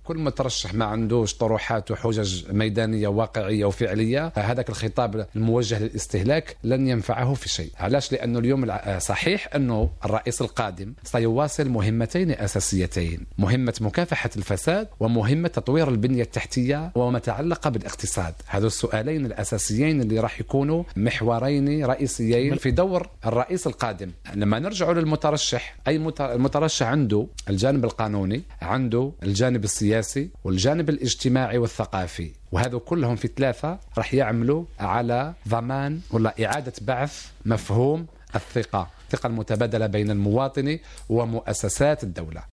كل مترشح ما عندوش طروحات وحجج ميدانية واقعية وفعلية، هذاك الخطاب الموجه للاستهلاك لن ينفعه في شيء. علاش؟ لأنه اليوم صحيح أنه الرئيس القادم سيواصل مهمتين أساسيتين، مهمة مكافحة الفساد ومهمة تطوير البنية التحتية وما تعلق بالاقتصاد. هذو السؤالين الأساسيين اللي راح يكونوا محورين رئيسيين في دور الرئيس القادم. لما نرجع للمترشح، أي المترشح عنده الجانب القانوني، عنده الجانب السياسي والجانب الاجتماعي والثقافي، وهذا كلهم في ثلاثة راح يعملوا على ضمان ولا إعادة بعث مفهوم الثقة المتبادلة بين المواطن ومؤسسات الدولة.